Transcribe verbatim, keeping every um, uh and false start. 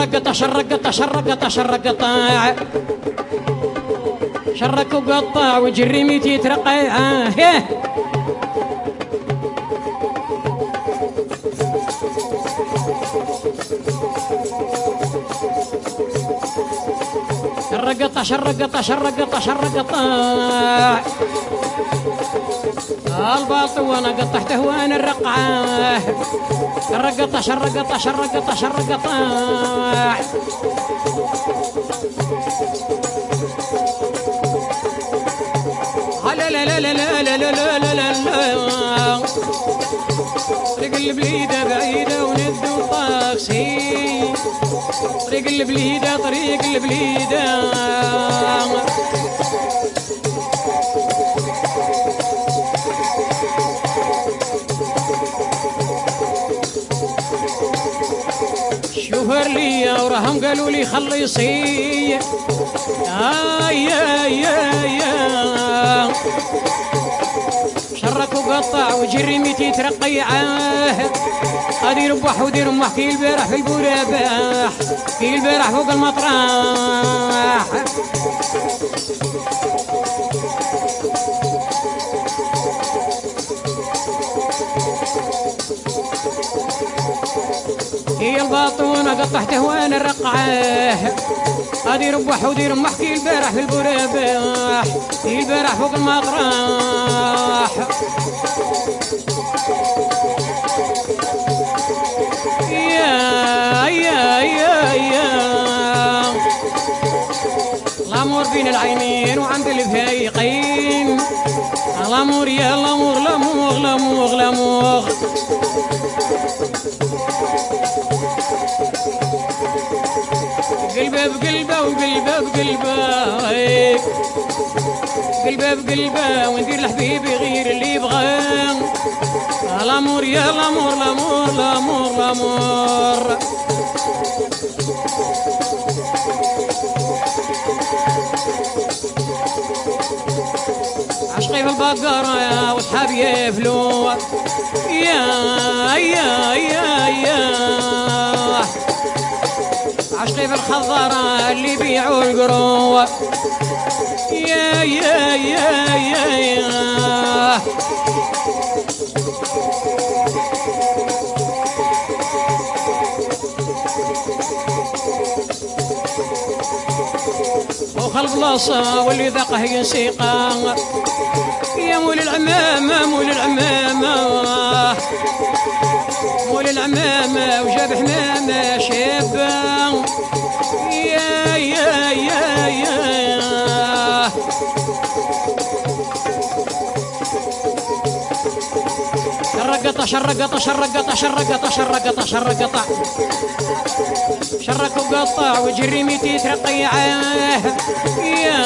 شرقطة شرقطة شرقطة شرقطة شرك وقطع وجري ميتي يترقى آه شرقطة شرقطة شرقطة شرقطة الباطو وانا قطعته وانا الرقعة شرقطة شرقطة شرقطة شرقطة لا لا لا لا لا لا لا لا لا لا طريق البليدة بعيدة وندو طاكسي طريق البليدة طريق البليدة شوفر لي وراهم قالوا لي خلصي آه يا يا يا شرك وقطع وجري ميتي ترقيعه غادي يربح ودير امح كي البارح في البوراباح كي البارح فوق المطرح هي الباطونة قطعته وانا الرقعه غادي يربح ودير امح كي البارح في البوراباح كي البارح فوق المطرح يا يا يا يا الامور بين العينين وعند الفايقين الامور يا الامور لامور لامور لامور قلبه بقلبه وقلبه بقلبه قلبه بقلبه وندير لحبيبي غير اللي يبغاه الامور يا الامور الامور الامور الامور عشقي في البقرة يا وصحابي يفلو يا يا يا يا عشقي في الخضرة اللي بيعوا القرو يا يا يا يا يا وخلف البلاصة واللي ذاقه ينسيقا يا مول العمامة مول العمامة مول العمامة وجاب حمامة شابة يا يا يا يا شرقطة شرقطة شرقطة شرقطة شرقطة شرقطة شرك وقطع وجري ميتي ترقيعه يا